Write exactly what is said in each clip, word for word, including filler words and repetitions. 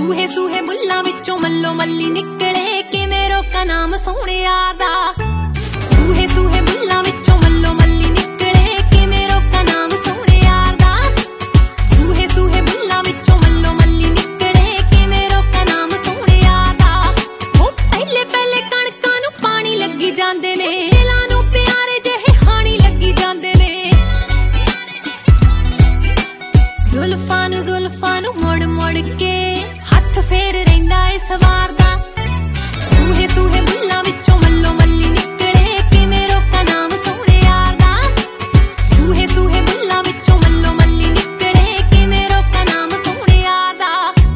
सूहे सूहे बुल्लां विचों मल्लो मल्ली निकले किवें रोकां नाम सोहणिया दा। सूहे सूहे बुल्लां विचों मल्लो मल्ली निकले किवें रोकां नाम सोहणिया दा। सूहे सूहे बुल्लां विचों मल्लो मल्ली निकले किवें रोकां नाम सोहणिया दा। ओ पहले पहले कणकां नूं पानी लगी जांदे ने, दिलां नूं प्यारे जिहे हाणी लगी जांदे ने। जुल्फां नूं जुल्फां नूं मुड़ मुड़ के हथ फेर रहिंदा ए सवारदा। सूहे सूहे बुल्लां विचों मल्लो मल्ली निकले किवें रोकां नाम सोहणिया दा। सूहे सूहे बुल्लां विचों मल्लो मल्ली निकले किवें रोकां नाम सोहणिया दा।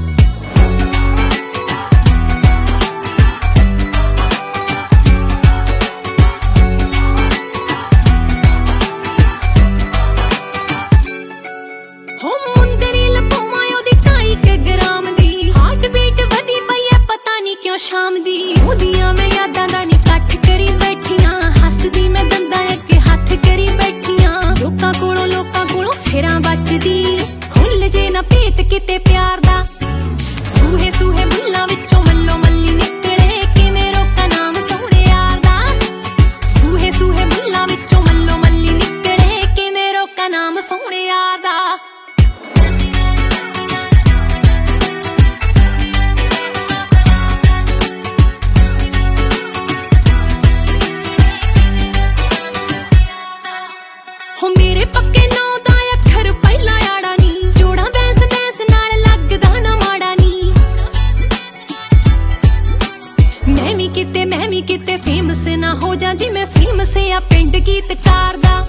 हो मुंदरी लपवां ओदी ढाई के ग्राम दी, हार्ट बीट वधी पई ऐ पता नहीं क्यों शाम दी। ओदियां मैं यादां दा नी कट्ठ करी बैठियां, हसदी मैं दंदां अगे हत्थ करी बैठियां। लोकां कोलों लोकां कोलों फेरां बचदी, खुल जे ना भेत किते प्यार दा। सूहे सूहे बुल्लां विचों मल्लो मल्ली निकले किवें रोकां नाम सोहणिया दा। सूहे सूहे बुल्लां विचों मल्लो मल्ली निकले किवें रोकां नाम सोहणिया दा। हो मेरे पक्के नौ दा अखर पहला आड़ा नी, जोड़ा बैंस बैंस नाल लगदा ना माड़ा नी। मैं भी किते मैं भी किते फेमस ना हो जा जिवें फेमस आ पिंड गीतकार दा।